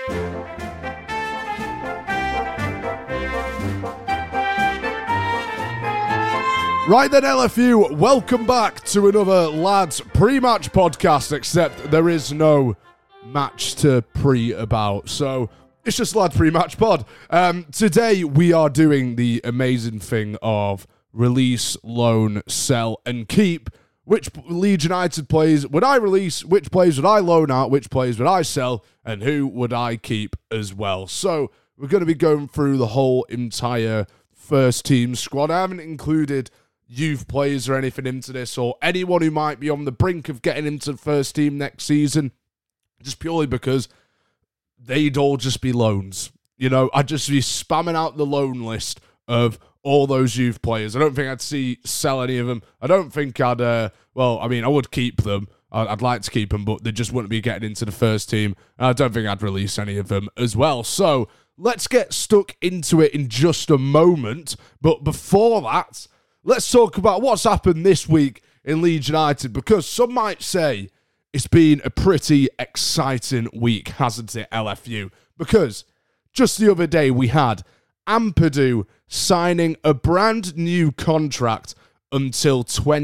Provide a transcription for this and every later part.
Right then, LFU, welcome back to another Lads pre-match podcast, except there is no match to pre about, so it's just Lads pre-match pod. Today we are doing the amazing thing of release, loan, sell and keep. Which Leeds United players would I release, which players would I loan out, which players would I sell, and who would I keep as well. So we're going to be going through the whole entire first team squad. I haven't included youth players or anything into this, or anyone who might be on the brink of getting into the first team next season, just purely because they'd all just be loans. You know, I'd just be spamming out the loan list of all those youth players. I don't think I'd sell any of them. I don't think I would keep them. I'd like to keep them, but they just wouldn't be getting into the first team. And I don't think I'd release any of them as well. So let's get stuck into it in just a moment. But before that, let's talk about what's happened this week in Leeds United, because some might say it's been a pretty exciting week, hasn't it, LFU? Because just the other day we had Ampadu signing a brand new contract until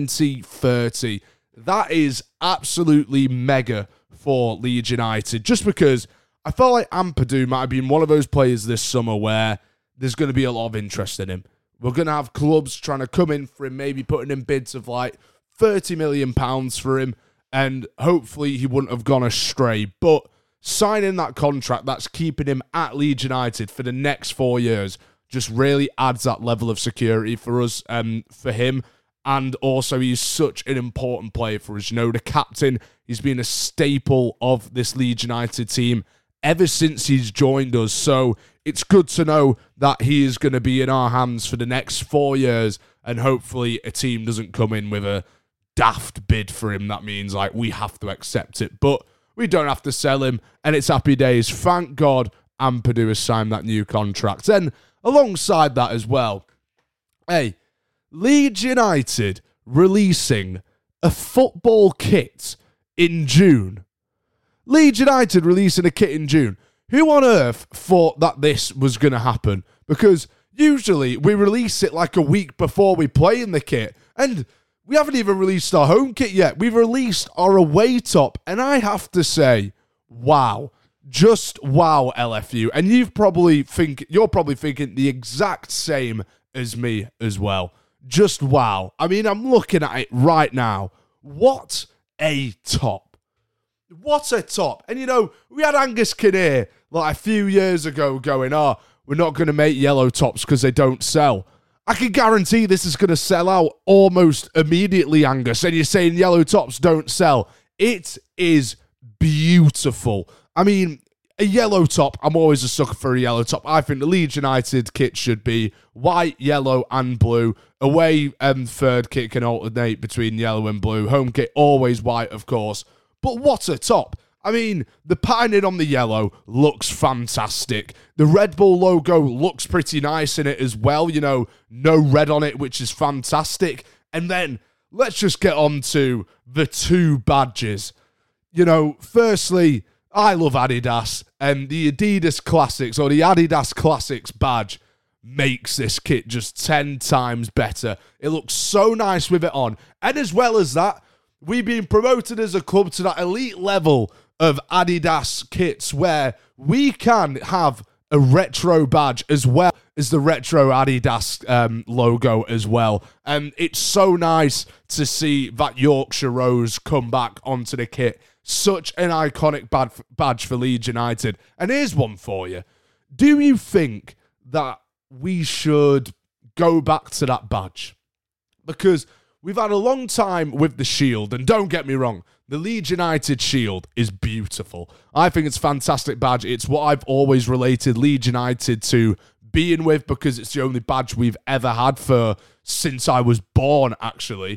2030. That is absolutely mega for Leeds United, just because I felt like Ampadu might have been one of those players this summer where there's going to be a lot of interest in him. We're going to have clubs trying to come in for him, maybe putting in bids of like £30 million for him, and hopefully he wouldn't have gone astray. But signing that contract that's keeping him at Leeds United for the next 4 years just really adds that level of security for us, for him. And also he's such an important player for us. You know, the captain, he's been a staple of this Leeds United team ever since he's joined us. So it's good to know that he is going to be in our hands for the next 4 years, and hopefully a team doesn't come in with a daft bid for him. That means like we have to accept it, but we don't have to sell him, and it's happy days. Thank God Ampadu has signed that new contract. And alongside that as well, hey, Leeds United releasing a football kit in June. Leeds United releasing a kit in June. Who on earth thought that this was going to happen? Because usually we release it like a week before we play in the kit, and we haven't even released our home kit yet. We've released our away top, and I have to say, wow. Just wow, LFU. And you're probably thinking the exact same as me as well. Just wow. I mean, I'm looking at it right now. What a top. What a top. And you know, we had Angus Kinnear like a few years ago going, we're not going to make yellow tops because they don't sell. I can guarantee this is going to sell out almost immediately, Angus. And you're saying yellow tops don't sell. It is beautiful. I mean, a yellow top, I'm always a sucker for a yellow top. I think the Leeds United kit should be white, yellow and blue. Away third kit can alternate between yellow and blue. Home kit, always white, of course. But what a top. I mean, the pattern on the yellow looks fantastic. The Red Bull logo looks pretty nice in it as well. You know, no red on it, which is fantastic. And then let's just get on to the two badges. You know, firstly, I love Adidas, and the Adidas Classics, or the Adidas Classics badge, makes this kit just 10 times better. It looks so nice with it on. And as well as that, we've been promoted as a club to that elite level of Adidas kits where we can have a retro badge as well as the retro Adidas logo as well. And it's so nice to see that Yorkshire Rose come back onto the kit. Such an iconic badge for Leeds United. And here's one for you. Do you think that we should go back to that badge? Because we've had a long time with the shield, and don't get me wrong, the Leeds United shield is beautiful. I think it's a fantastic badge. It's what I've always related Leeds United to being with, because it's the only badge we've ever had since I was born, actually.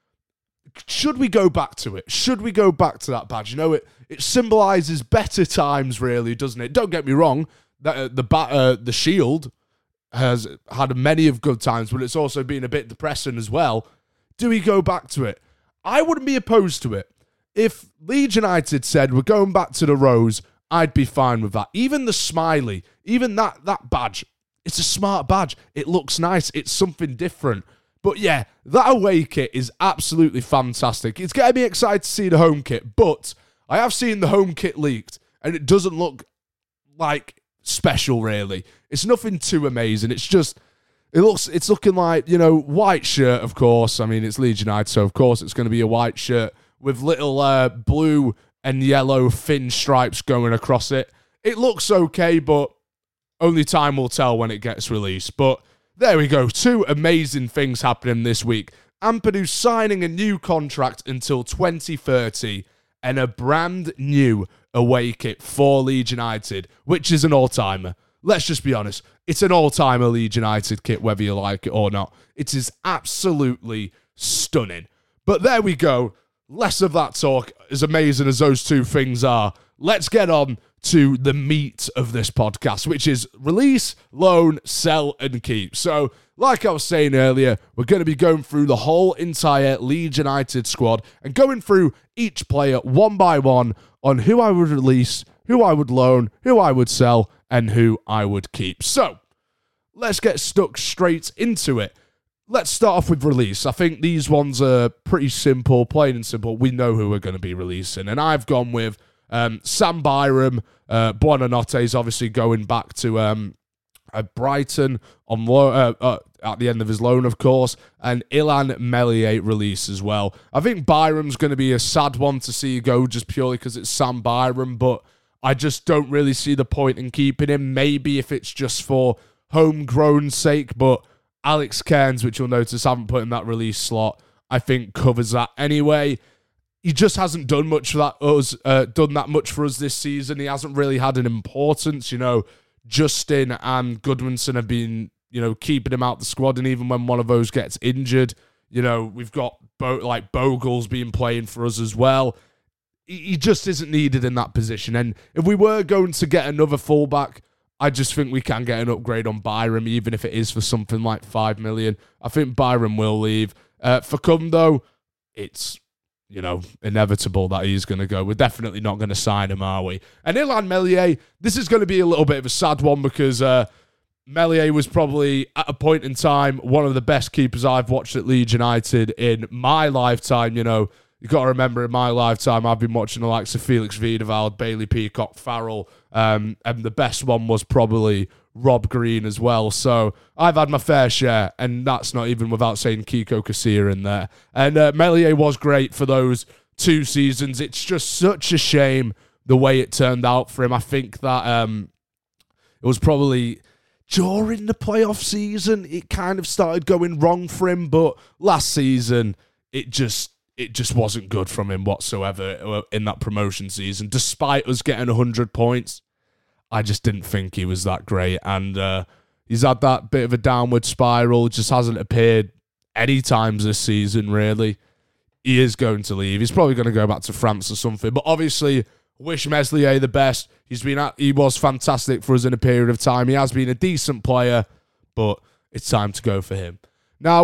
Should we go back to it? Should we go back to that badge? You know, it symbolises better times, really, doesn't it? Don't get me wrong, the shield has had many of good times, but it's also been a bit depressing as well. Do we go back to it? I wouldn't be opposed to it. If Leeds United said, we're going back to the Rose I'd be fine with that. Even the smiley, even that badge, it's a smart badge. It looks nice. It's something different. But yeah, that away kit is absolutely fantastic. It's getting me excited to see the home kit, but I have seen the home kit leaked, and it doesn't look like special, really. It's nothing too amazing. It's looking like, white shirt, of course. I mean, it's Leeds United, so of course it's going to be a white shirt with little blue and yellow thin stripes going across it. It looks okay, but only time will tell when it gets released. But there we go. 2 amazing things happening this week. Ampadu signing a new contract until 2030 and a brand new away kit for Leeds United, which is an all-timer. Let's just be honest. It's an all-timer Leeds United kit, whether you like it or not. It is absolutely stunning. But there we go. Less of that talk, as amazing as those 2 things are. Let's get on to the meat of this podcast, which is release, loan, sell, and keep. So, like I was saying earlier, we're going to be going through the whole entire Leeds United squad and going through each player one by one on who I would release, who I would loan, who I would sell, and who I would keep. So, let's get stuck straight into it. Let's start off with release. I think these ones are pretty simple, plain and simple. We know who we're going to be releasing. And I've gone with Sam Byram. Buonanotte is obviously going back to Brighton on at the end of his loan, of course. And Illan Meslier release as well. I think Byram's going to be a sad one to see go just purely because it's Sam Byram. But I just don't really see the point in keeping him. Maybe if it's just for homegrown sake, but Alex Cairns, which you'll notice I haven't put in that release slot, I think covers that anyway. He just hasn't done much for done that much for us this season. He hasn't really had an importance. Justin and Goodmanson have been, keeping him out the squad, and even when one of those gets injured, we've got Bogle's been playing for us as well. He just isn't needed in that position. And if we were going to get another fullback, I just think we can get an upgrade on Byram, even if it is for something like 5 million. I think Byram will leave. Facundo, it's, inevitable that he's going to go. We're definitely not going to sign him, are we? And Illan Meslier, this is going to be a little bit of a sad one because Meslier was probably, at a point in time, one of the best keepers I've watched at Leeds United in my lifetime. You've got to remember, in my lifetime, I've been watching the likes of Felix Wiedewald, Bailey Peacock, Farrell, and the best one was probably Rob Green as well. So I've had my fair share, and that's not even without saying Kiko Casilla in there. And Meslier was great for those 2 seasons. It's just such a shame the way it turned out for him. I think that it was probably during the playoff season, it kind of started going wrong for him, but last season, it just wasn't good from him whatsoever in that promotion season. Despite us getting 100 points, I just didn't think he was that great. And he's had that bit of a downward spiral. Just hasn't appeared any times this season, really. He is going to leave. He's probably going to go back to France or something. But obviously, wish Meslier the best. He was fantastic for us in a period of time. He has been a decent player, but it's time to go for him. Now,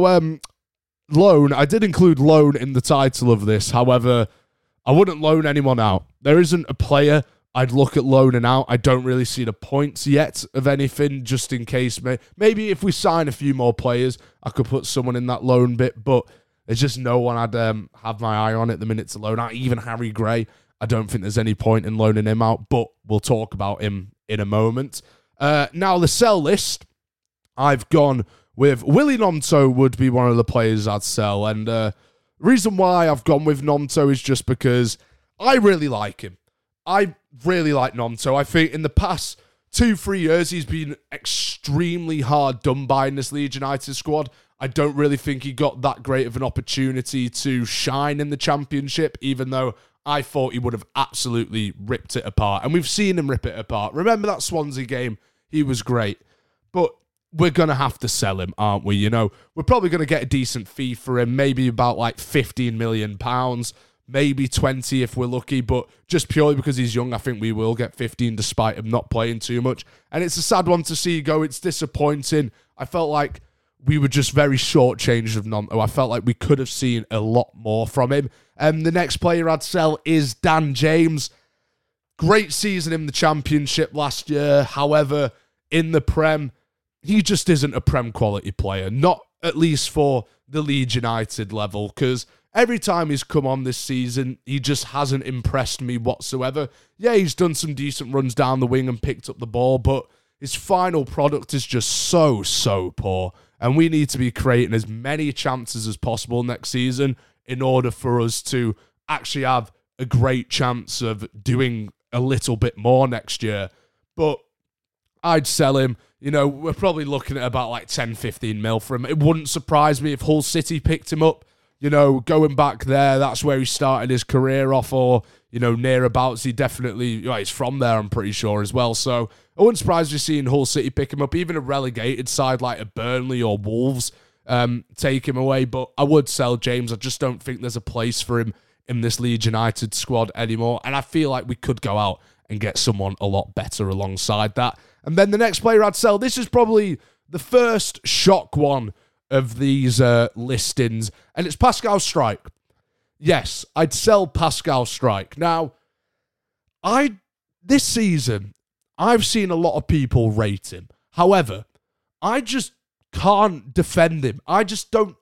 loan, I did include loan in the title of this. However, I wouldn't loan anyone out. There isn't a player I'd look at loaning out. I don't really see the points yet of anything, just in case. Maybe if we sign a few more players, I could put someone in that loan bit, but there's just no one I'd have my eye on at the minute to loan out. Even Harry Gray, I don't think there's any point in loaning him out, but we'll talk about him in a moment. Now, the sell list, I've gone with Willy Gnonto would be one of the players I'd sell. And the reason why I've gone with Gnonto is just because I really like him. I really like Gnonto. I think in the past 2-3 years, he's been extremely hard done by in this Leeds United squad. I don't really think he got that great of an opportunity to shine in the Championship, even though I thought he would have absolutely ripped it apart. And we've seen him rip it apart. Remember that Swansea game? He was great. But we're going to have to sell him, aren't we? We're probably going to get a decent fee for him, maybe about like £15 million, maybe 20 if we're lucky, but just purely because he's young, I think we will get 15 despite him not playing too much. And it's a sad one to see go. It's disappointing. I felt like we were just very shortchanged of Gnonto. I felt like we could have seen a lot more from him. The next player I'd sell is Dan James. Great season in the Championship last year. However, in the Prem, he just isn't a Prem quality player. Not at least for the Leeds United level, because every time he's come on this season, he just hasn't impressed me whatsoever. Yeah, he's done some decent runs down the wing and picked up the ball, but his final product is just so poor. And we need to be creating as many chances as possible next season in order for us to actually have a great chance of doing a little bit more next year. But I'd sell him. We're probably looking at about like 10, 15 mil for him. It wouldn't surprise me if Hull City picked him up. Going back there, that's where he started his career off, or, nearabouts. He definitely, he's from there, I'm pretty sure, as well. So I wouldn't surprise me seeing Hull City pick him up, even a relegated side like a Burnley or Wolves take him away. But I would sell James. I just don't think there's a place for him in this Leeds United squad anymore. And I feel like we could go out and get someone a lot better alongside that. And then the next player I'd sell, this is probably the first shock one of these listings, and it's Pascal Struijk. Yes, I'd sell Pascal Struijk. Now, this season, I've seen a lot of people rate him. However, I just can't defend him. I just don't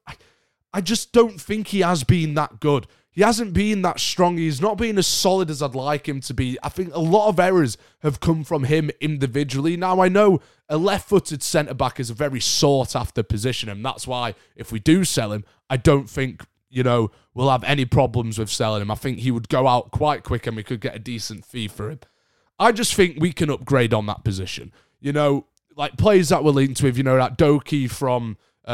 think he has been that good. He hasn't been that strong. He's not been as solid as I'd like him to be. I think a lot of errors have come from him individually. Now, I know a left-footed centre-back is a very sought-after position, and that's why if we do sell him, I don't think, we'll have any problems with selling him. I think he would go out quite quick and we could get a decent fee for him. I just think we can upgrade on that position. Like players that we're linked with, that Doki from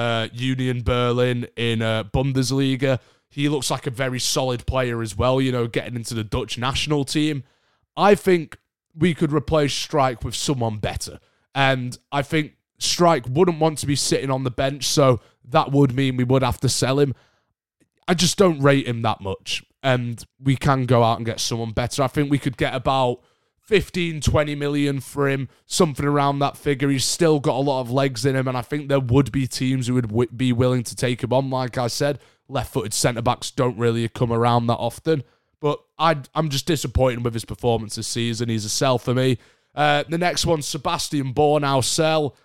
Union Berlin in Bundesliga. He looks like a very solid player as well, getting into the Dutch national team. I think we could replace Struijk with someone better. And I think Struijk wouldn't want to be sitting on the bench, so that would mean we would have to sell him. I just don't rate him that much. And we can go out and get someone better. I think we could get about 15, 20 million for him, something around that figure. He's still got a lot of legs in him, and I think there would be teams who would be willing to take him on. Like I said, left-footed centre-backs don't really come around that often. But I'm just disappointed with his performance this season. He's a sell for me. The next one, Sebastian Bornau, sell.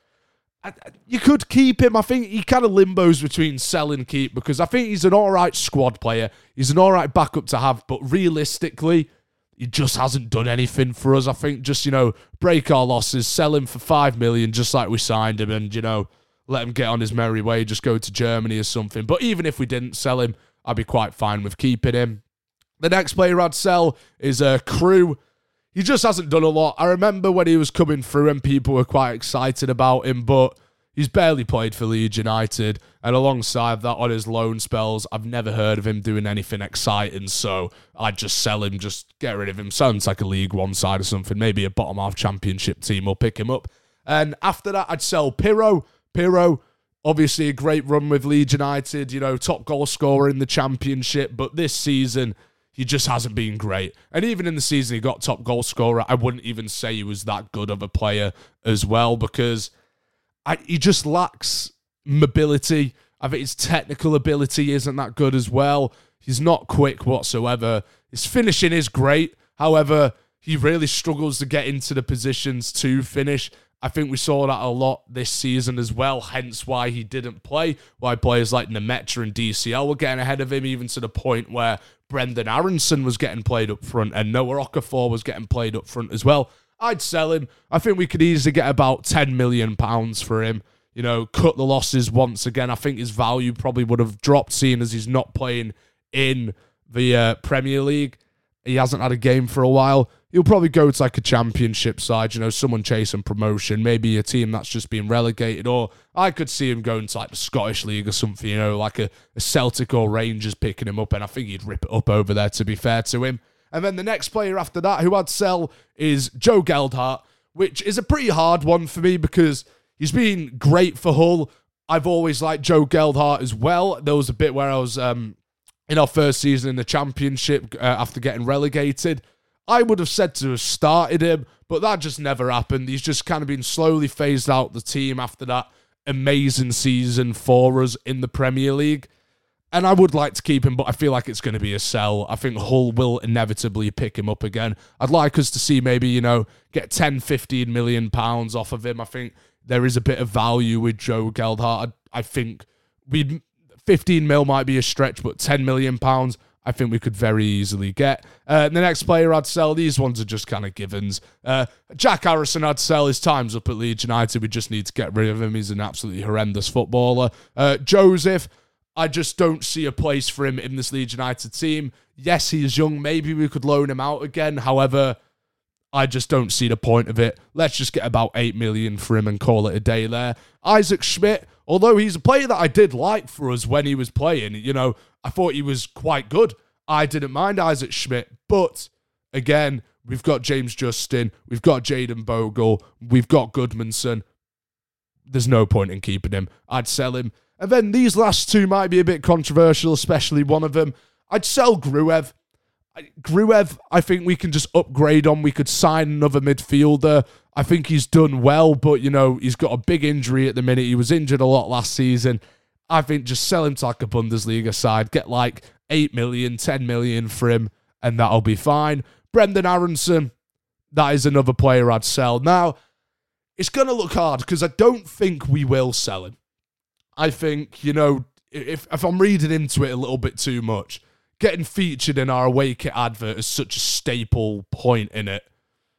You could keep him. I think he kind of limbos between sell and keep, because I think he's an all right squad player. He's an all right backup to have, but realistically, he just hasn't done anything for us. I think just, break our losses, sell him for 5 million, just like we signed him, and, let him get on his merry way, just go to Germany or something. But even if we didn't sell him, I'd be quite fine with keeping him. The next player I'd sell is Crew. He just hasn't done a lot. I remember when he was coming through and people were quite excited about him, but he's barely played for Leeds United. And alongside that, on his loan spells, I've never heard of him doing anything exciting. So I'd just sell him, just get rid of him. Sounds like a League One side or something. Maybe a bottom half championship team will pick him up. And after that, I'd sell Pirro. Pirro, obviously a great run with Leeds United, top goal scorer in the championship. But this season, he just hasn't been great. And even in the season he got top goal scorer, I wouldn't even say he was that good of a player as well, because he just lacks mobility. I think his technical ability isn't that good as well. He's not quick whatsoever. His finishing is great. However, he really struggles to get into the positions to finish. I think we saw that a lot this season as well, hence why he didn't play, why players like Nemecha and DCL were getting ahead of him, even to the point where Brendan Aronson was getting played up front and Noah Okafor was getting played up front as well. I'd sell him. I think we could easily get about £10 million for him. Cut the losses once again. I think his value probably would have dropped, seeing as he's not playing in the Premier League. He hasn't had a game for a while. He'll probably go to like a championship side, someone chasing promotion, maybe a team that's just been relegated, or I could see him going to like the Scottish League or something, like a Celtic or Rangers picking him up, and I think he'd rip it up over there, to be fair to him. And then the next player after that who I'd sell is Joe Gelhardt, which is a pretty hard one for me because he's been great for Hull. I've always liked Joe Gelhardt as well. There was a bit where I was in our first season in the championship after getting relegated. I would have said to have started him, but that just never happened. He's just kind of been slowly phased out the team after that amazing season for us in the Premier League. And I would like to keep him, but I feel like it's going to be a sell. I think Hull will inevitably pick him up again. I'd like us to see maybe, get 10, 15 million pounds off of him. I think there is a bit of value with Joe Gelhardt. I think 15 mil might be a stretch, but 10 million pounds, I think we could very easily get. The next player I'd sell, these ones are just kind of givens. Jack Harrison I'd sell. His time's up at Leeds United. We just need to get rid of him. He's an absolutely horrendous footballer. Joseph, I just don't see a place for him in this Leeds United team. Yes, he's young. Maybe we could loan him out again. However, I just don't see the point of it. Let's just get about 8 million for him and call it a day there. Isaac Schmidt, although he's a player that I did like for us when he was playing, I thought he was quite good. I didn't mind Isaac Schmidt, but again, we've got James Justin, we've got Jayden Bogle, we've got Goodmanson. There's no point in keeping him. I'd sell him. And then these last two might be a bit controversial, especially one of them. I'd sell Gruev. Gruev, I think we can just upgrade on. We could sign another midfielder. I think he's done well, but, he's got a big injury at the minute. He was injured a lot last season. I think just sell him to like a Bundesliga side. Get like 8 million, 10 million for him, and that'll be fine. Brendan Aronson, that is another player I'd sell. Now, it's going to look hard because I don't think we will sell him. I think, if I'm reading into it a little bit too much, getting featured in our away kit advert is such a staple point in it.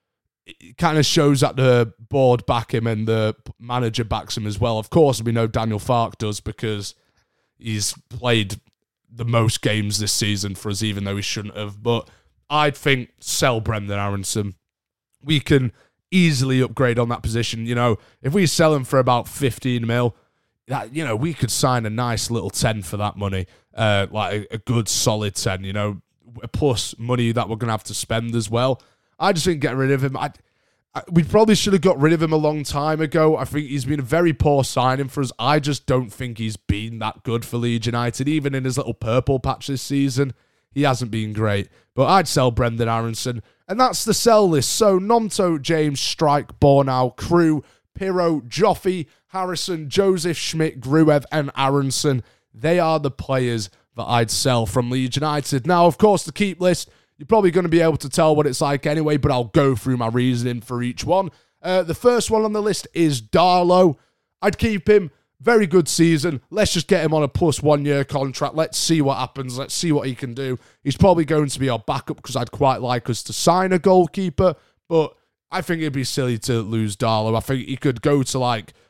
It kind of shows that the board back him and the manager backs him as well. Of course, we know Daniel Farke does because he's played the most games this season for us, even though he shouldn't have. But I'd think sell Brendan Aronson. We can easily upgrade on that position. If we sell him for about 15 mil, that, we could sign a nice little 10 for that money. Like a good solid 10, plus money that we're going to have to spend as well. I just think getting rid of him, we probably should have got rid of him a long time ago. I think he's been a very poor signing for us. I just don't think he's been that good for Leeds United. Even in his little purple patch this season, he hasn't been great. But I'd sell Brendan Aronson. And that's the sell list. So Gnonto, James, Strike, Bornau, Crew, Pirro, Joffe, Harrison, Joseph, Schmidt, Gruev, and Aronson. They are the players that I'd sell from Leeds United. Now, of course, the keep list, you're probably going to be able to tell what it's like anyway, but I'll go through my reasoning for each one. The first one on the list is Darlow. I'd keep him. Very good season. Let's just get him on a plus 1 year contract. Let's see what happens. Let's see what he can do. He's probably going to be our backup because I'd quite like us to sign a goalkeeper, but I think it'd be silly to lose Darlow. I think he could go to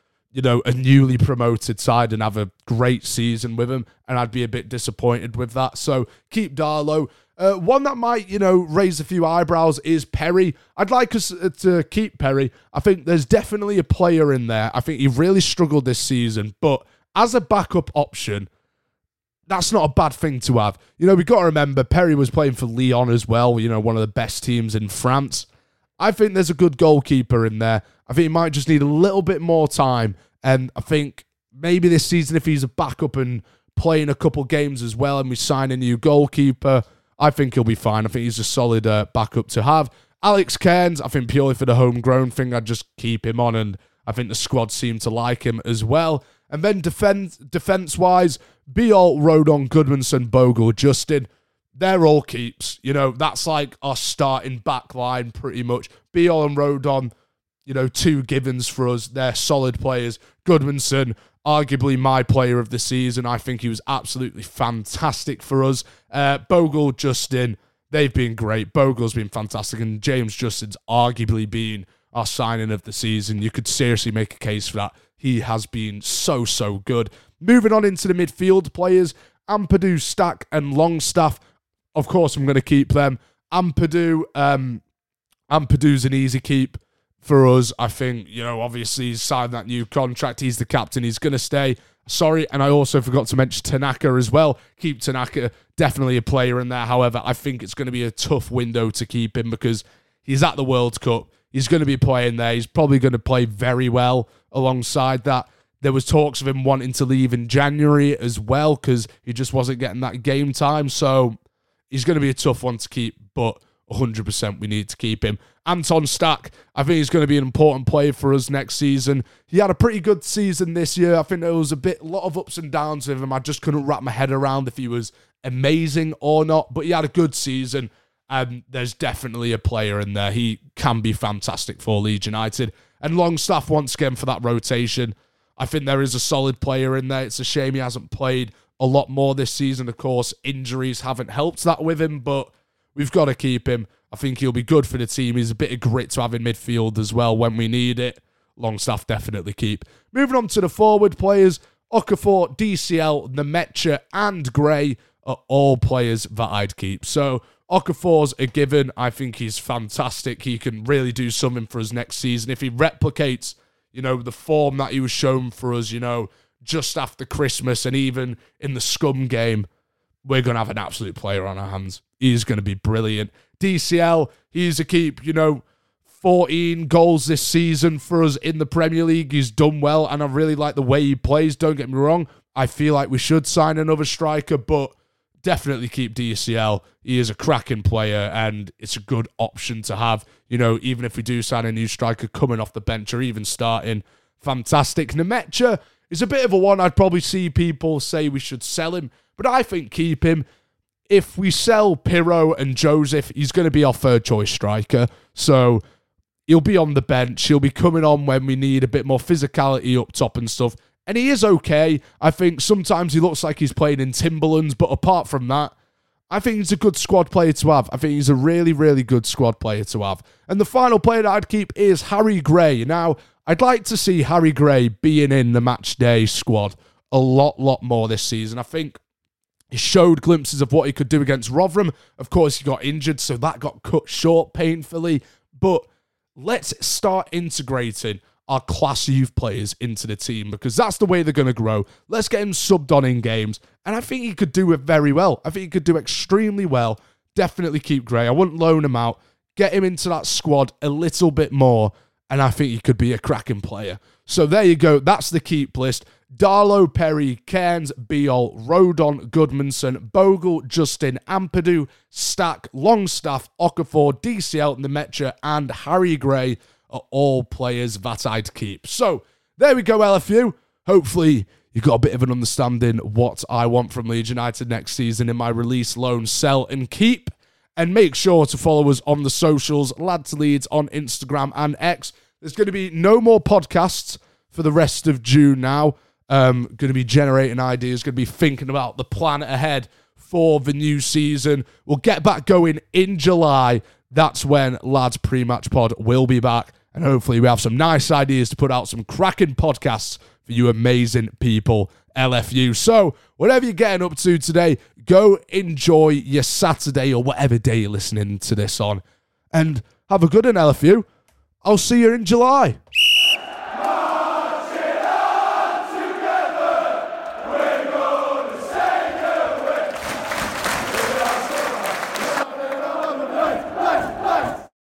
a newly promoted side and have a great season with him, and I'd be a bit disappointed with that. So keep Darlow. One that might, raise a few eyebrows is Perry. I'd like us to keep Perry. I think there's definitely a player in there. I think he really struggled this season, but as a backup option, that's not a bad thing to have. We've got to remember Perry was playing for Lyon as well, one of the best teams in France. I think there's a good goalkeeper in there. I think he might just need a little bit more time, and I think maybe this season, if he's a backup and playing a couple games as well and we sign a new goalkeeper, I think he'll be fine. I think he's a solid backup to have. Alex Cairns, I think purely for the homegrown thing, I'd just keep him on, and I think the squad seemed to like him as well. And then defense-wise, Biol, Rodon, Goodmanson, Bogle, Justin, they're all keeps. That's like our starting back line pretty much. Biol and Rodon, two givens for us. They're solid players. Goodmanson, arguably my player of the season. I think he was absolutely fantastic for us. Bogle, Justin, they've been great. Bogle's been fantastic, and James Justin's arguably been our signing of the season. You could seriously make a case for that. He has been so, so good. Moving on into the midfield players, Ampadu, Stack, and Longstaff. Of course, I'm going to keep them. Ampadu's an easy keep for us. I think, obviously he's signed that new contract. He's the captain. He's going to stay. Sorry, and I also forgot to mention Tanaka as well. Keep Tanaka, definitely a player in there. However, I think it's going to be a tough window to keep him because he's at the World Cup. He's going to be playing there. He's probably going to play very well alongside that. There was talks of him wanting to leave in January as well because he just wasn't getting that game time. So he's going to be a tough one to keep, but 100% we need to keep him. Anton Stach, I think he's going to be an important player for us next season. He had a pretty good season this year. I think there was a lot of ups and downs with him. I just couldn't wrap my head around if he was amazing or not, but he had a good season, and there's definitely a player in there. He can be fantastic for Leeds United. And Longstaff, once again, for that rotation. I think there is a solid player in there. It's a shame he hasn't played a lot more this season. Of course, injuries haven't helped that with him, but we've got to keep him. I think he'll be good for the team. He's a bit of grit to have in midfield as well when we need it. Longstaff definitely keep. Moving on to the forward players, Okafor, DCL, Nemecha, and Gray are all players that I'd keep. So Okafor's a given. I think he's fantastic. He can really do something for us next season. If he replicates, the form that he was shown for us, just after Christmas and even in the Scum game, we're going to have an absolute player on our hands. He's going to be brilliant. DCL, he's a keep, 14 goals this season for us in the Premier League. He's done well, and I really like the way he plays. Don't get me wrong. I feel like we should sign another striker, but definitely keep DCL. He is a cracking player, and it's a good option to have. Even if we do sign a new striker coming off the bench or even starting, fantastic. Nemecha is a bit of a one. I'd probably see people say we should sell him, but I think keep him. If we sell Pirro and Joseph, he's going to be our third choice striker. So he'll be on the bench. He'll be coming on when we need a bit more physicality up top and stuff. And he is okay. I think sometimes he looks like he's playing in Timberlands, but apart from that, I think he's a good squad player to have. I think he's a really, really good squad player to have. And the final player that I'd keep is Harry Gray. Now, I'd like to see Harry Gray being in the match day squad a lot more this season. I think he showed glimpses of what he could do against Rotherham. Of course, he got injured, so that got cut short painfully. But let's start integrating our class youth players into the team, because that's the way they're going to grow. Let's get him subbed on in games, and I think he could do it very well. I think he could do extremely well. Definitely keep Gray. I wouldn't loan him out. Get him into that squad a little bit more, and I think he could be a cracking player. So there you go. That's the keep list. Darlow, Perry, Cairns, Beal, Rodon, Goodmanson, Bogle, Justin, Ampadu, Stack, Longstaff, Okafor, DCL, Nemecha, and Harry Gray are all players that I'd keep. So there we go, LFU. Hopefully you got a bit of an understanding what I want from Leeds United next season in my release, loan, sell, and keep. And make sure to follow us on the socials, Lad to Leeds on Instagram and X. There's going to be no more podcasts for the rest of June now. Going to be generating ideas, going to be thinking about the plan ahead for the new season. We'll get back going in July. That's when Lads Pre-Match Pod will be back. And hopefully we have some nice ideas to put out some cracking podcasts for you amazing people, LFU. So whatever you're getting up to today, go enjoy your Saturday or whatever day you're listening to this on. And have a good one, LFU. I'll see you in July.